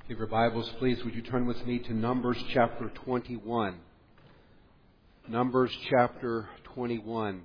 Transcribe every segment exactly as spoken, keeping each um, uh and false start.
If you have your Bibles, please, would you turn with me to Numbers chapter twenty-one. Numbers chapter twenty-one.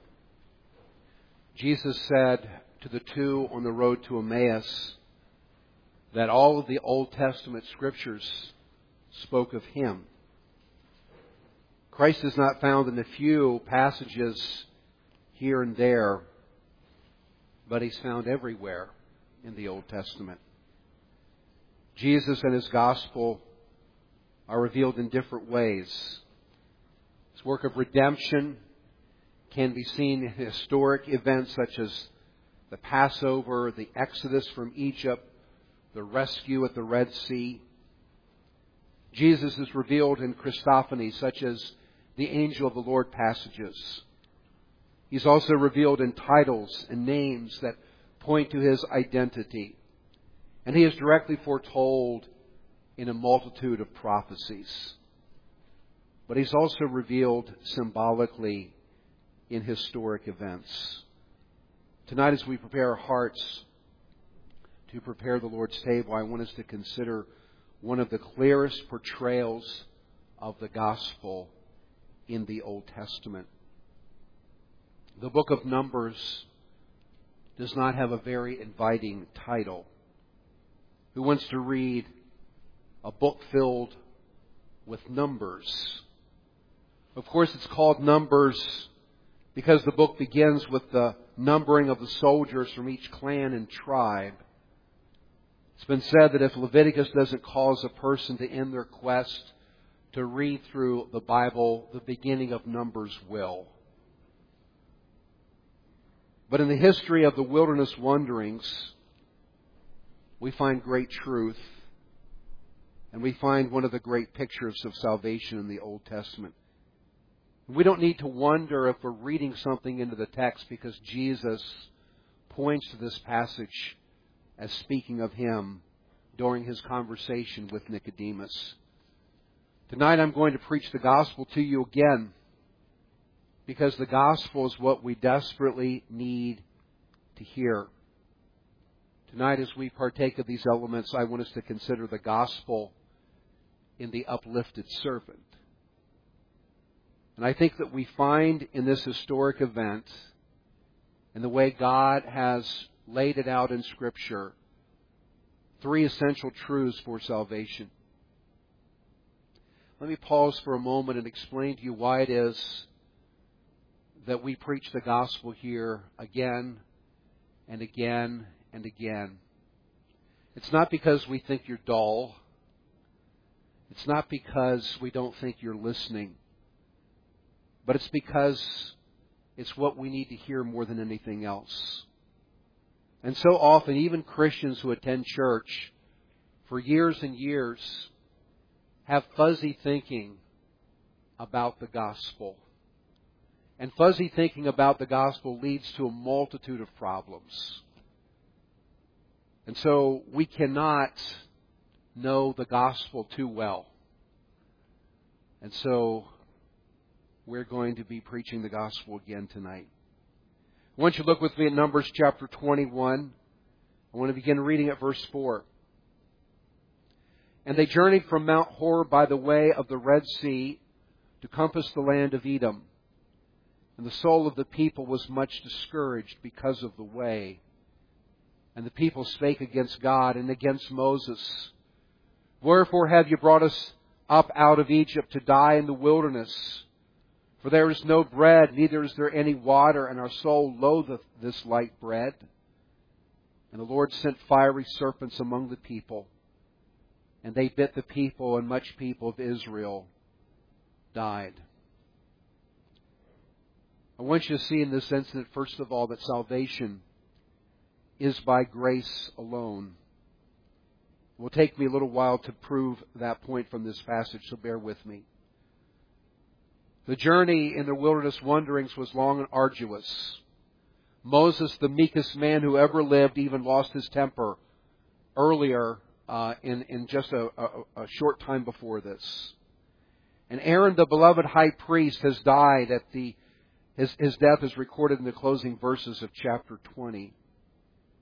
Jesus said to the two on the road to Emmaus that all of the Old Testament scriptures spoke of Him. Christ is not found in a few passages here and there, but He's found everywhere in the Old Testament. Jesus and His gospel are revealed in different ways. His work of redemption can be seen in historic events such as the Passover, the Exodus from Egypt, the rescue at the Red Sea. Jesus is revealed in Christophanies such as the angel of the Lord passages. He's also revealed in titles and names that point to His identity. And He is directly foretold in a multitude of prophecies. But He's also revealed symbolically in historic events. Tonight, as we prepare our hearts to prepare the Lord's table, I want us to consider one of the clearest portrayals of the gospel in the Old Testament. The book of Numbers does not have a very inviting title. Who wants to read a book filled with numbers? Of course, it's called Numbers because the book begins with the numbering of the soldiers from each clan and tribe. It's been said that if Leviticus doesn't cause a person to end their quest to read through the Bible, the beginning of Numbers will. But in the history of the wilderness wanderings, we find great truth, and we find one of the great pictures of salvation in the Old Testament. We don't need to wonder if we're reading something into the text because Jesus points to this passage as speaking of Him during His conversation with Nicodemus. Tonight I'm going to preach the gospel to you again because the gospel is what we desperately need to hear. Tonight, as we partake of these elements, I want us to consider the gospel in the uplifted servant. And I think that we find in this historic event, in the way God has laid it out in Scripture, three essential truths for salvation. Let me pause for a moment and explain to you why it is that we preach the gospel here again and again and again. It's not because we think you're dull. It's not because we don't think you're listening. But it's because it's what we need to hear more than anything else. And so often, even Christians who attend church for years and years have fuzzy thinking about the gospel. And fuzzy thinking about the gospel leads to a multitude of problems. And so we cannot know the gospel too well. And so we're going to be preaching the gospel again tonight. I want you to look with me at Numbers chapter twenty-one. I want to begin reading at verse four. And they journeyed from Mount Hor by the way of the Red Sea to compass the land of Edom. And the soul of the people was much discouraged because of the way. And the people spake against God and against Moses. Wherefore have you brought us up out of Egypt to die in the wilderness? For there is no bread, neither is there any water, and our soul loatheth this light bread. And the Lord sent fiery serpents among the people, and they bit the people, and much people of Israel died. I want you to see in this incident, first of all, that salvation is by grace alone. It will take me a little while to prove that point from this passage, so bear with me. The journey in the wilderness wanderings was long and arduous. Moses, the meekest man who ever lived, even lost his temper earlier uh, in, in just a, a, a short time before this. And Aaron, the beloved high priest, has died at the His, his death is recorded in the closing verses of chapter twenty.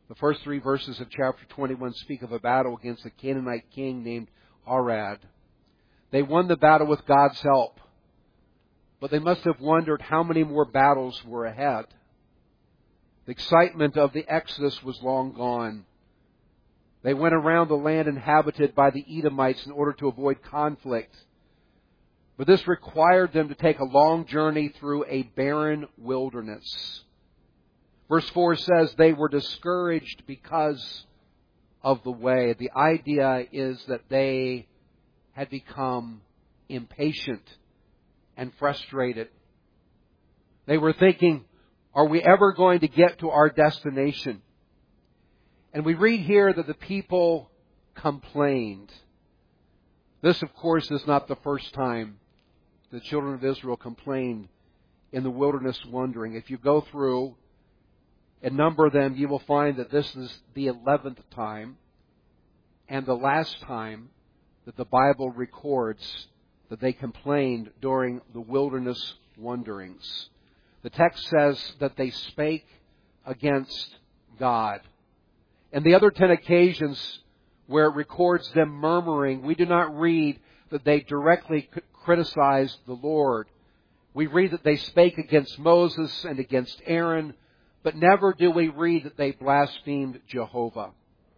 The first three verses of chapter twenty-one speak of a battle against a Canaanite king named Arad. They won the battle with God's help, but they must have wondered how many more battles were ahead. The excitement of the Exodus was long gone. They went around the land inhabited by the Edomites in order to avoid conflict. But this required them to take a long journey through a barren wilderness. Verse four says they were discouraged because of the way. The idea is that they had become impatient and frustrated. They were thinking, are we ever going to get to our destination? And we read here that the people complained. This, of course, is not the first time the children of Israel complained in the wilderness wandering. If you go through a number of them, you will find that this is the eleventh time and the last time that the Bible records that they complained during the wilderness wanderings. The text says that they spake against God. And the other ten occasions where it records them murmuring, we do not read that they directly criticized the Lord. We read that they spake against Moses and against Aaron, but never do we read that they blasphemed Jehovah.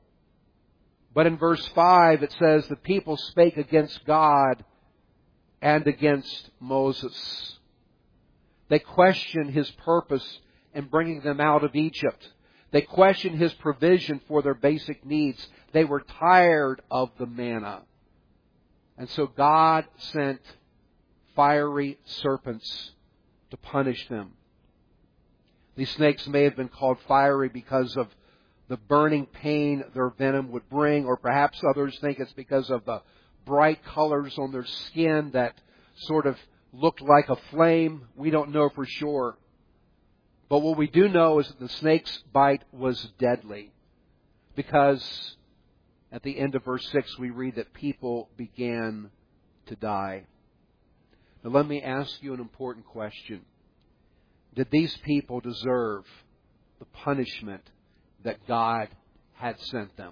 But in verse five it says the people spake against God and against Moses. They questioned His purpose in bringing them out of Egypt. They questioned His provision for their basic needs. They were tired of the manna. And so God sent fiery serpents to punish them. These snakes may have been called fiery because of the burning pain their venom would bring, or perhaps others think it's because of the bright colors on their skin that sort of looked like a flame. We don't know for sure. But what we do know is that the snake's bite was deadly, because at the end of verse six we read that people began to die. Now let me ask you an important question. Did these people deserve the punishment that God had sent them?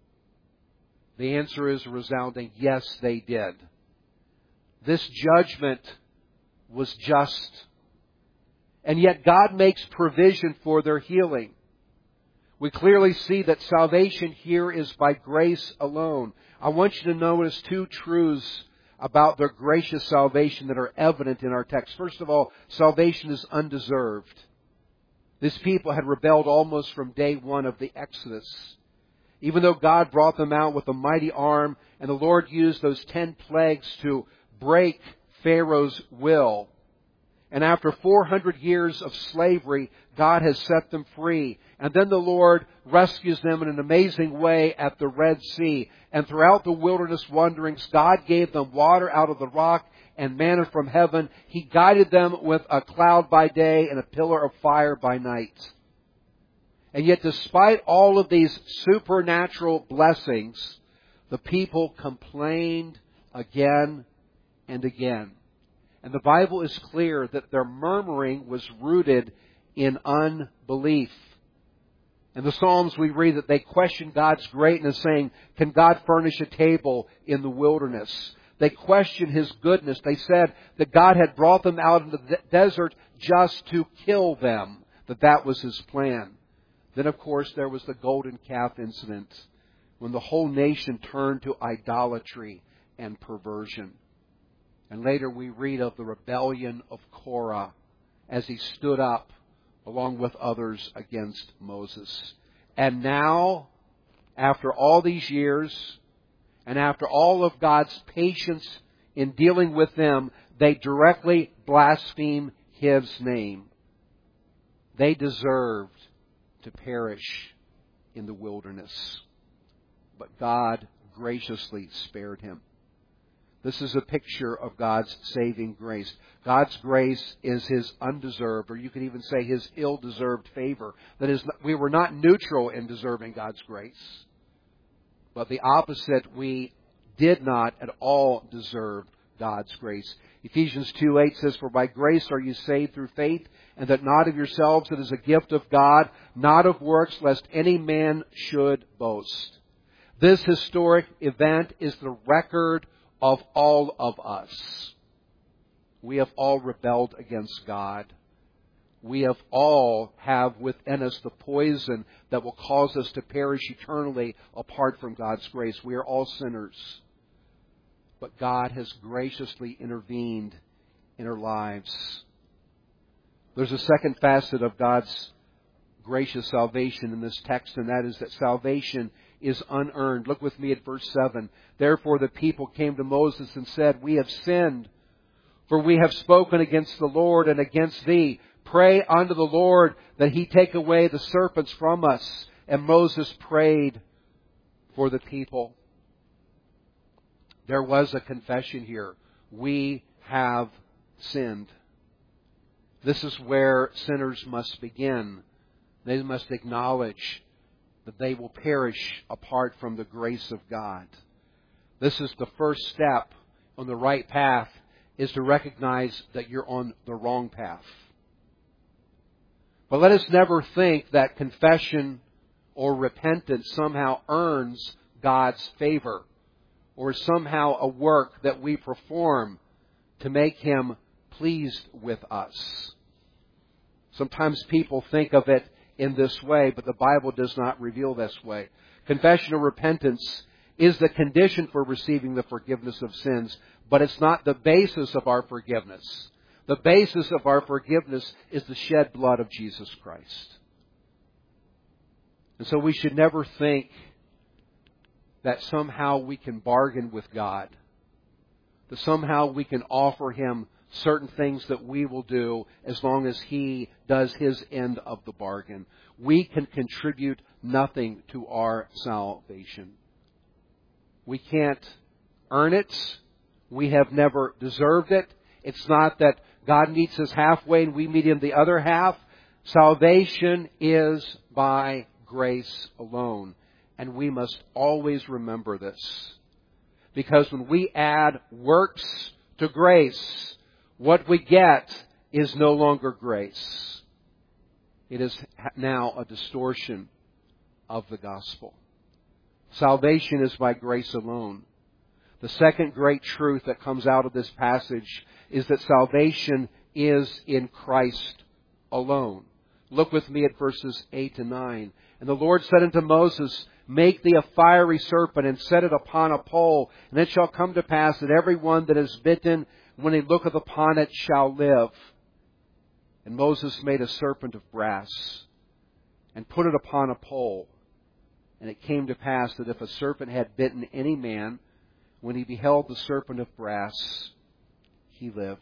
The answer is a resounding yes, they did. This judgment was just. And yet God makes provision for their healing. We clearly see that salvation here is by grace alone. I want you to notice two truths about their gracious salvation that are evident in our text. First of all, salvation is undeserved. These people had rebelled almost from day one of the Exodus. Even though God brought them out with a mighty arm, and the Lord used those ten plagues to break Pharaoh's will. And after four hundred years of slavery, God has set them free. And then the Lord rescues them in an amazing way at the Red Sea. And throughout the wilderness wanderings, God gave them water out of the rock and manna from heaven. He guided them with a cloud by day and a pillar of fire by night. And yet, despite all of these supernatural blessings, the people complained again and again. And the Bible is clear that their murmuring was rooted in unbelief. In the Psalms we read that they questioned God's greatness, saying, can God furnish a table in the wilderness? They questioned His goodness. They said that God had brought them out into the desert just to kill them, that that was His plan. Then, of course, there was the golden calf incident, when the whole nation turned to idolatry and perversion. And later we read of the rebellion of Korah as he stood up along with others against Moses. And now, after all these years, and after all of God's patience in dealing with them, they directly blaspheme His name. They deserved to perish in the wilderness. But God graciously spared him. This is a picture of God's saving grace. God's grace is His undeserved, or you could even say His ill-deserved favor. That is, we were not neutral in deserving God's grace. But the opposite, we did not at all deserve God's grace. Ephesians two eight says, "For by grace are you saved through faith, and that not of yourselves, it is a gift of God, not of works, lest any man should boast." This historic event is the record of all of us. We have all rebelled against God. We have all have within us the poison that will cause us to perish eternally apart from God's grace. We are all sinners. But God has graciously intervened in our lives. There's a second facet of God's gracious salvation in this text, and that is that salvation is unearned. Look with me at verse seven. "Therefore the people came to Moses and said, 'We have sinned, for we have spoken against the Lord and against thee. Pray unto the Lord that He take away the serpents from us.' And Moses prayed for the people." There was a confession here. We have sinned. This is where sinners must begin. They must acknowledge that they will perish apart from the grace of God. This is the first step on the right path, is to recognize that you're on the wrong path. But let us never think that confession or repentance somehow earns God's favor, or somehow a work that we perform to make Him pleased with us. Sometimes people think of it in this way, but the Bible does not reveal this way. Confession or repentance is the condition for receiving the forgiveness of sins, but it's not the basis of our forgiveness. The basis of our forgiveness is the shed blood of Jesus Christ. And so we should never think that somehow we can bargain with God, that somehow we can offer Him certain things that we will do as long as He does His end of the bargain. We can contribute nothing to our salvation. We can't earn it. We have never deserved it. It's not that God meets us halfway and we meet Him the other half. Salvation is by grace alone. And we must always remember this. Because when we add works to grace, what we get is no longer grace. It is now a distortion of the gospel. Salvation is by grace alone. The second great truth that comes out of this passage is that salvation is in Christ alone. Look with me at verses eight to nine. "And the Lord said unto Moses, Make thee a fiery serpent, and set it upon a pole. And it shall come to pass that every one that is bitten, when he looketh upon it, shall live. And Moses made a serpent of brass, and put it upon a pole. And it came to pass that if a serpent had bitten any man, when he beheld the serpent of brass, he lived."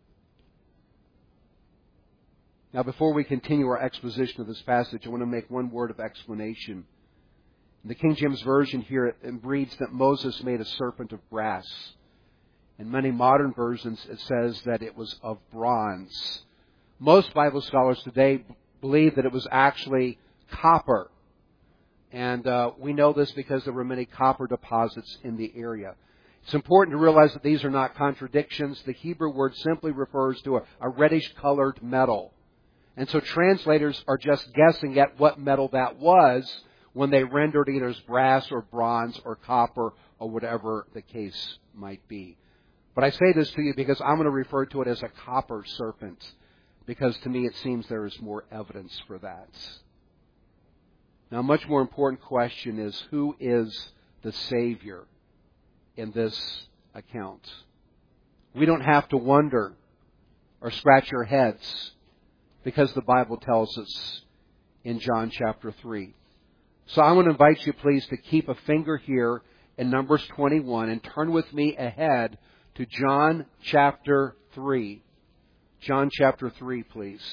Now, before we continue our exposition of this passage, I want to make one word of explanation. In the King James Version here, it reads that Moses made a serpent of brass. In many modern versions, it says that it was of bronze. Most Bible scholars today believe that it was actually copper. And uh, we know this because there were many copper deposits in the area. It's important to realize that these are not contradictions. The Hebrew word simply refers to a, a reddish-colored metal. And so translators are just guessing at what metal that was when they rendered either as brass or bronze or copper or whatever the case might be. But I say this to you because I'm going to refer to it as a copper serpent, because to me it seems there is more evidence for that. Now, a much more important question is, who is the Savior in this account? We don't have to wonder or scratch our heads, because the Bible tells us in John chapter three. So I want to invite you, please, to keep a finger here in Numbers twenty-one and turn with me ahead to John chapter three. John chapter three, please.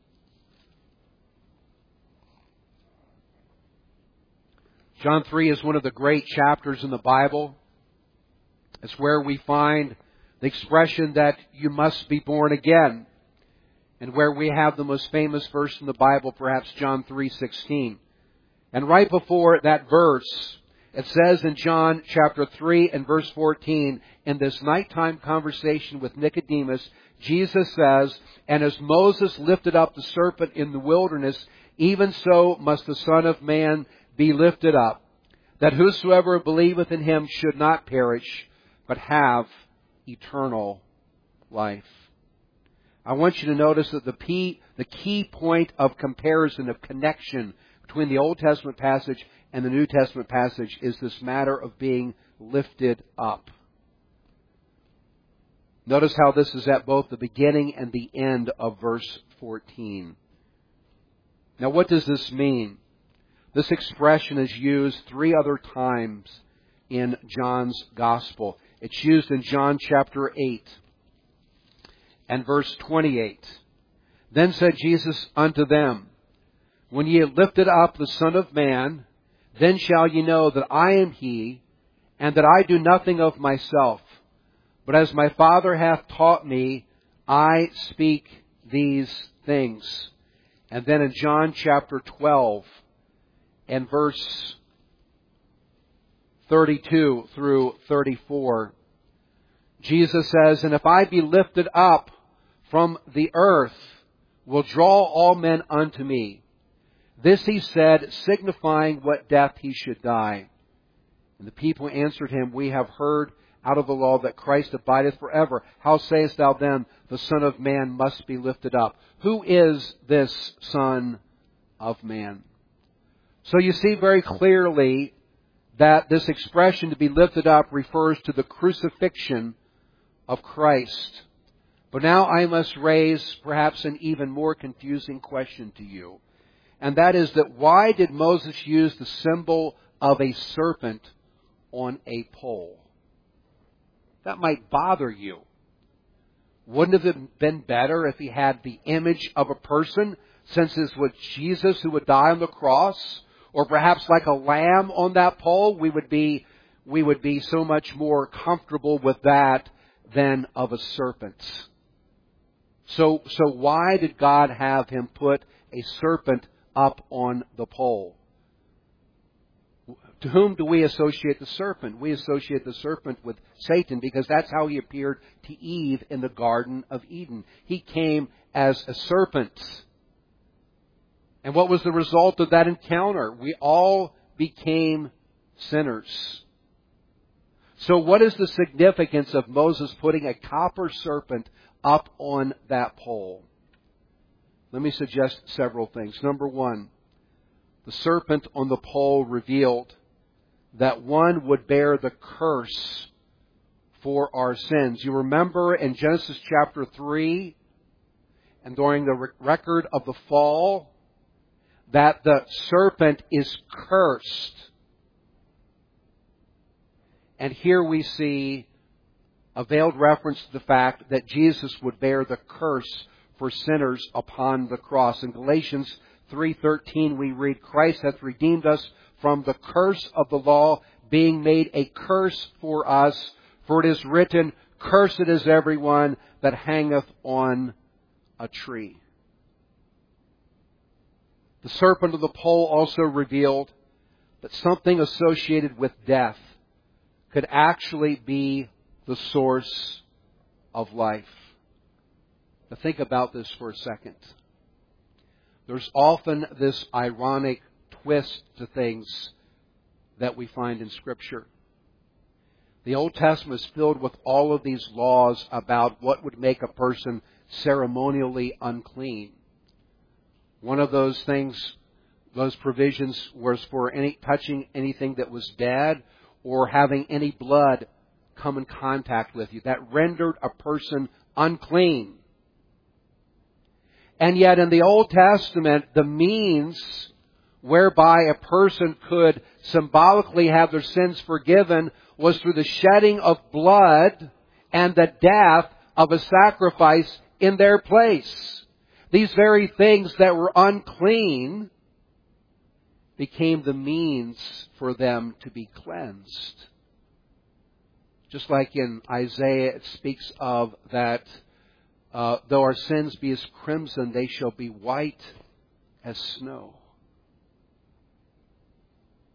John three is one of the great chapters in the Bible. It's where we find the expression that you must be born again, and where we have the most famous verse in the Bible, perhaps John three sixteen. And right before that verse, It says in John chapter three and verse fourteen, in this nighttime conversation with Nicodemus, Jesus says, "And as Moses lifted up the serpent in the wilderness, even so must the Son of Man be lifted up, that whosoever believeth in him should not perish, but have eternal life." I want you to notice that the key, the key point of comparison, of connection between the Old Testament passage and the New Testament passage is this matter of being lifted up. Notice how this is at both the beginning and the end of verse fourteen. Now, what does this mean? This expression is used three other times in John's Gospel. It's used in John chapter eight and verse twenty-eight. "Then said Jesus unto them, When ye have lifted up the Son of Man, then shall ye know that I am He, and that I do nothing of myself. But as my Father hath taught me, I speak these things." And then in John chapter twelve and verse thirty-two through thirty-four, Jesus says, "And if I be lifted up from the earth, will draw all men unto me. This he said, signifying what death he should die. And the people answered him, We have heard out of the law that Christ abideth forever. How sayest thou then, the Son of Man must be lifted up? Who is this Son of Man?" So you see very clearly that this expression, to be lifted up, refers to the crucifixion of Christ. But now I must raise perhaps an even more confusing question to you. And that is that why did Moses use the symbol of a serpent on a pole? That might bother you. Wouldn't it have been better if he had the image of a person, since it was Jesus who would die on the cross? Or perhaps like a lamb on that pole? We would be, we would be so much more comfortable with that than of a serpent. So, so why did God have him put a serpent up on the pole? To whom do we associate the serpent? We associate the serpent with Satan, because that's how he appeared to Eve in the Garden of Eden. He came as a serpent. And what was the result of that encounter? We all became sinners. So what is the significance of Moses putting a copper serpent up on that pole? Let me suggest several things. Number one, the serpent on the pole revealed that one would bear the curse for our sins. You remember in Genesis chapter three, and during the record of the fall, that the serpent is cursed. And here we see a veiled reference to the fact that Jesus would bear the curse for sinners upon the cross. In Galatians three thirteen we read, Christ hath redeemed us from the curse of the law, being made a curse for us. For it is written, Cursed is everyone that hangeth on a tree. The serpent of the pole also revealed that something associated with death could actually be the source of life. Now think about this for a second. There's often this ironic twist to things that we find in Scripture. The Old Testament is filled with all of these laws about what would make a person ceremonially unclean. One of those things, those provisions, was for any touching anything that was dead or having any blood come in contact with you. That rendered a person unclean. And yet in the Old Testament, the means whereby a person could symbolically have their sins forgiven was through the shedding of blood and the death of a sacrifice in their place. These very things that were unclean became the means for them to be cleansed. Just like in Isaiah, it speaks of that uh, though our sins be as crimson, they shall be white as snow.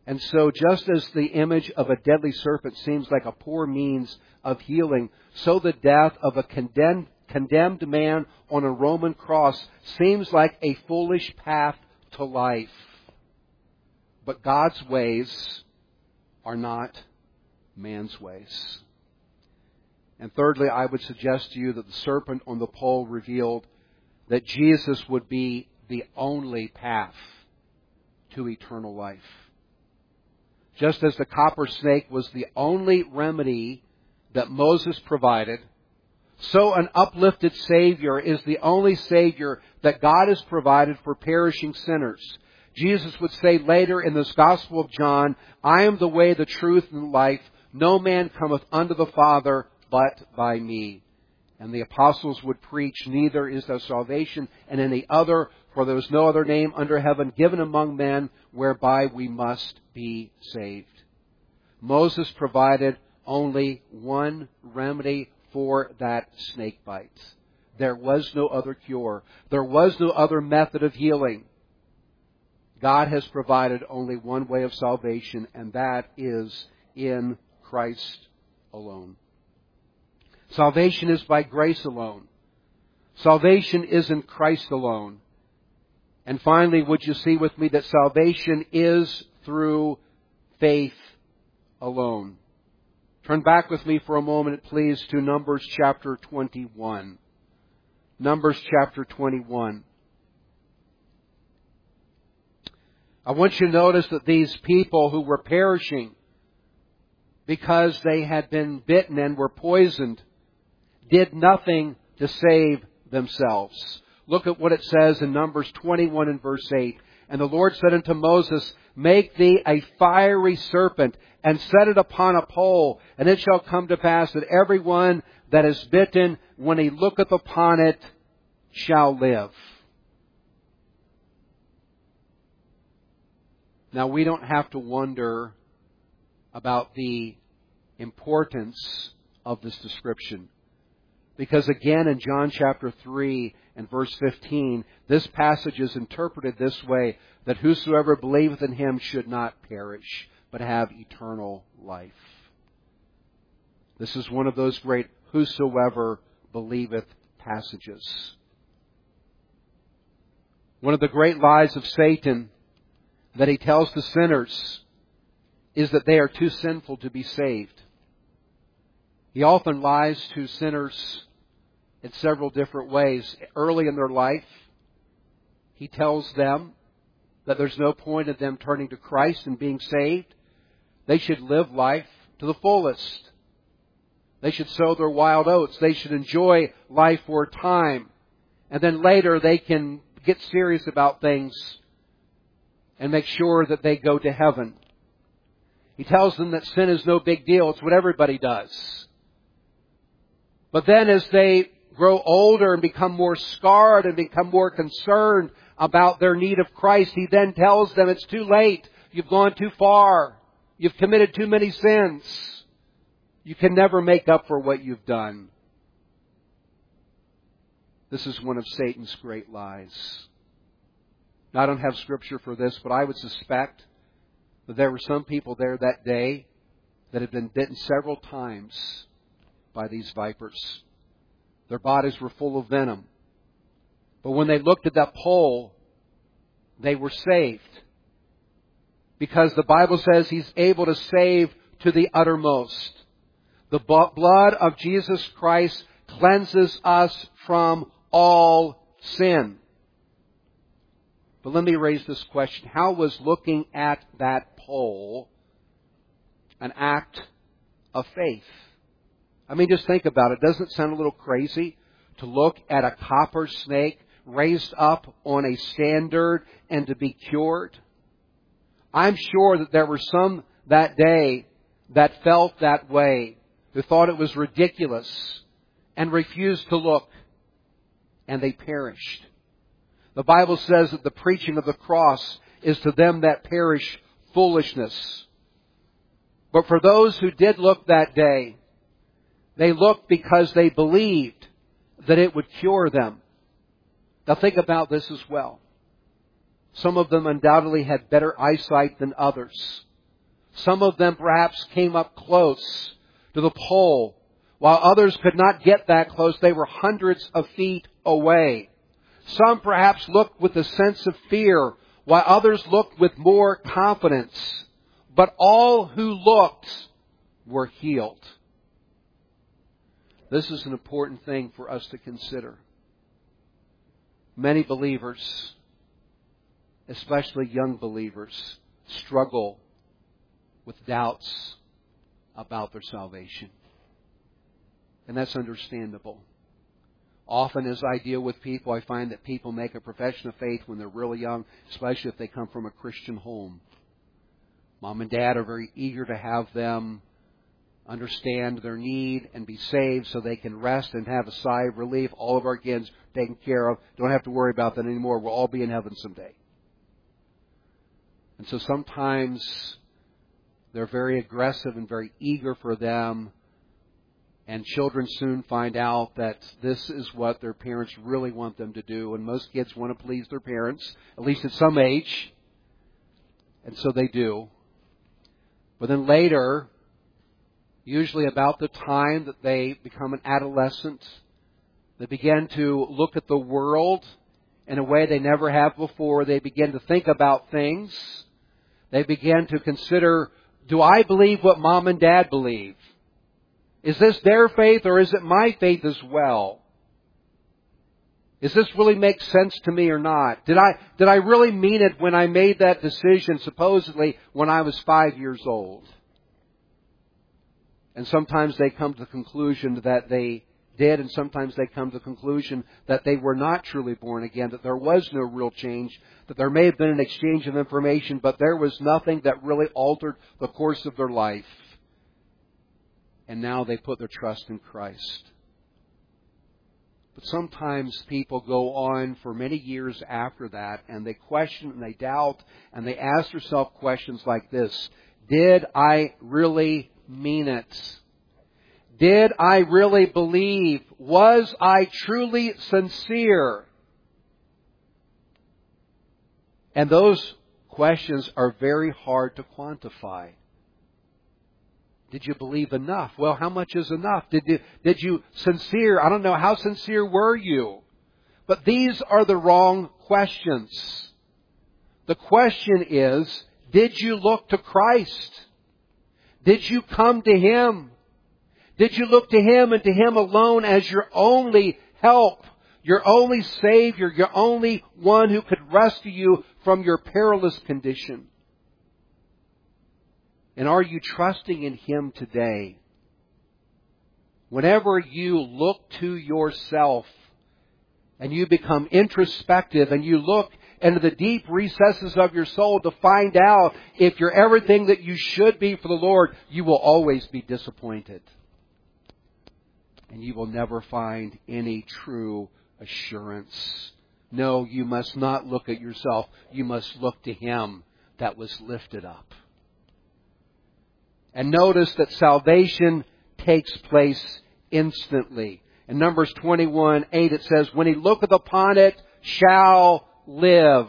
And so just as the image of a deadly serpent seems like a poor means of healing, so the death of a condemned, condemned man on a Roman cross seems like a foolish path to life. But God's ways are not man's ways. And thirdly, I would suggest to you that the serpent on the pole revealed that Jesus would be the only path to eternal life. Just as the copper snake was the only remedy that Moses provided, so an uplifted Savior is the only Savior that God has provided for perishing sinners. Jesus would say later in this Gospel of John, I am the way, the truth, and the life. No man cometh unto the Father but by me. And the apostles would preach, neither is there salvation in any other, for there is no other name under heaven given among men whereby we must be saved. Moses provided only one remedy for that snake bite. There was no other cure. There was no other method of healing. God has provided only one way of salvation, and that is in Christ alone. Salvation is by grace alone. Salvation is in Christ alone. And finally, would you see with me that salvation is through faith alone? Turn back with me for a moment, please, to Numbers chapter twenty-one. Numbers chapter twenty-one. I want you to notice that these people who were perishing because they had been bitten and were poisoned did nothing to save themselves. Look at what it says in Numbers twenty-one and verse eight. And the Lord said unto Moses, make thee a fiery serpent, and set it upon a pole, and it shall come to pass that every one that is bitten, when he looketh upon it, shall live. Now, we don't have to wonder about the importance of this description. Because again, in John chapter three and verse fifteen, this passage is interpreted this way, that whosoever believeth in him should not perish, but have eternal life. This is one of those great whosoever believeth passages. One of the great lies of Satan that he tells to sinners is that they are too sinful to be saved. He often lies to sinners in several different ways. Early in their life, he tells them that there's no point in them turning to Christ and being saved. They should live life to the fullest. They should sow their wild oats. They should enjoy life for a time. And then later they can get serious about things and make sure that they go to heaven. He tells them that sin is no big deal. It's what everybody does. But then as they grow older and become more scarred and become more concerned about their need of Christ, he then tells them it's too late. You've gone too far. You've committed too many sins. You can never make up for what you've done. This is one of Satan's great lies. Now, I don't have scripture for this, but I would suspect that there were some people there that day that had been bitten several times by these vipers. Their bodies were full of venom. But when they looked at that pole, they were saved. Because the Bible says He's able to save to the uttermost. The blood of Jesus Christ cleanses us from all sin. But let me raise this question. How was looking at that pole an act of faith? I mean, just think about it. Doesn't it sound a little crazy to look at a copper snake raised up on a standard and to be cured? I'm sure that there were some that day that felt that way, who thought it was ridiculous and refused to look, and they perished. The Bible says that the preaching of the cross is to them that perish foolishness. But for those who did look that day, they looked because they believed that it would cure them. Now think about this as well. Some of them undoubtedly had better eyesight than others. Some of them perhaps came up close to the pole, while others could not get that close. They were hundreds of feet away. Some perhaps looked with a sense of fear, while others looked with more confidence. But all who looked were healed. This is an important thing for us to consider. Many believers, especially young believers, struggle with doubts about their salvation. And that's understandable. Often as I deal with people, I find that people make a profession of faith when they're really young, especially if they come from a Christian home. Mom and Dad are very eager to have them understand their need and be saved so they can rest and have a sigh of relief. All of our kids taken care of. Don't have to worry about that anymore. We'll all be in heaven someday. And so sometimes they're very aggressive and very eager for them. And children soon find out that this is what their parents really want them to do. And most kids want to please their parents, at least at some age. And so they do. But then later, usually about the time that they become an adolescent, they begin to look at the world in a way they never have before. They begin to think about things. They begin to consider, do I believe what Mom and Dad believe? Is this their faith or is it my faith as well? Does this really make sense to me or not? Did I, did I really mean it when I made that decision, supposedly, when I was five years old? And sometimes they come to the conclusion that they did, and sometimes they come to the conclusion that they were not truly born again, that there was no real change, that there may have been an exchange of information, but there was nothing that really altered the course of their life. And now they put their trust in Christ. But sometimes people go on for many years after that, and they question and they doubt, and they ask themselves questions like this. Did I really mean it? Did I really believe? Was I truly sincere? And those questions are very hard to quantify. Did you believe enough? Well, how much is enough? Did you, did you sincere? I don't know. How sincere were you? But these are the wrong questions. The question is, did you look to Christ? Did you come to Him? Did you look to Him and to Him alone as your only help, your only Savior, your only one who could rescue you from your perilous condition? And are you trusting in Him today? Whenever you look to yourself and you become introspective and you look into the deep recesses of your soul to find out if you're everything that you should be for the Lord, you will always be disappointed. And you will never find any true assurance. No, you must not look at yourself. You must look to Him that was lifted up. And notice that salvation takes place instantly. In Numbers twenty-one eight it says, when he looketh upon it, shall live.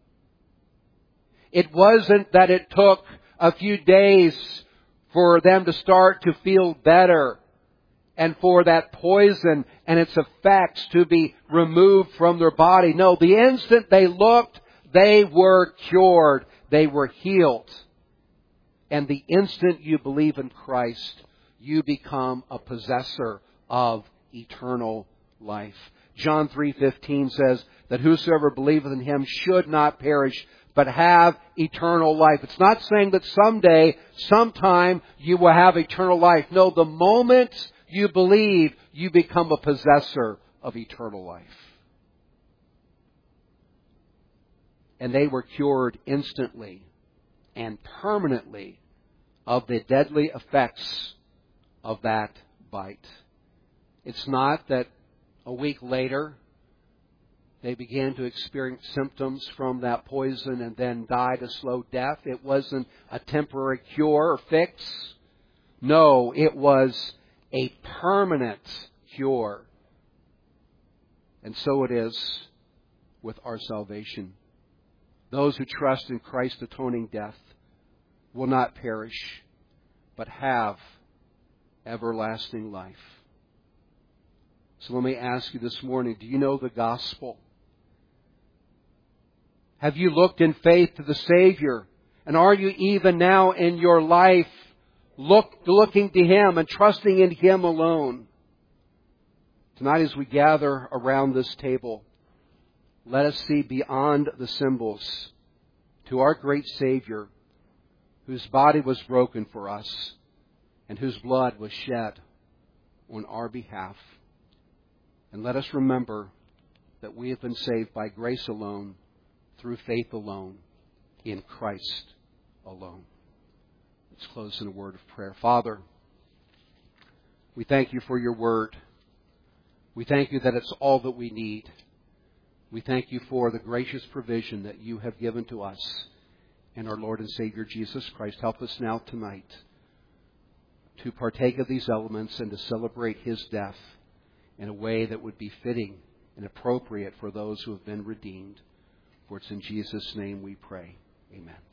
It wasn't that it took a few days for them to start to feel better and for that poison and its effects to be removed from their body. No, the instant they looked, they were cured. They were healed. And the instant you believe in Christ, you become a possessor of eternal life. John three fifteen says that whosoever believeth in Him should not perish, but have eternal life. It's not saying that someday, sometime, you will have eternal life. No, the moment you believe, you become a possessor of eternal life. And they were cured instantly and permanently of the deadly effects of that bite. It's not that a week later they began to experience symptoms from that poison and then died a slow death. It wasn't a temporary cure or fix. No, it was a permanent cure. And so it is with our salvation. Those who trust in Christ's atoning death will not perish, but have everlasting life. So let me ask you this morning, do you know the gospel? Have you looked in faith to the Savior? And are you even now in your life look, looking to Him and trusting in Him alone? Tonight as we gather around this table, let us see beyond the symbols to our great Savior, whose body was broken for us and whose blood was shed on our behalf. And let us remember that we have been saved by grace alone, through faith alone, in Christ alone. Let's close in a word of prayer. Father, we thank You for Your word. We thank You that it's all that we need. We thank You for the gracious provision that You have given to us in our Lord and Savior Jesus Christ. Help us now tonight to partake of these elements and to celebrate His death in a way that would be fitting and appropriate for those who have been redeemed. For it's in Jesus' name we pray. Amen.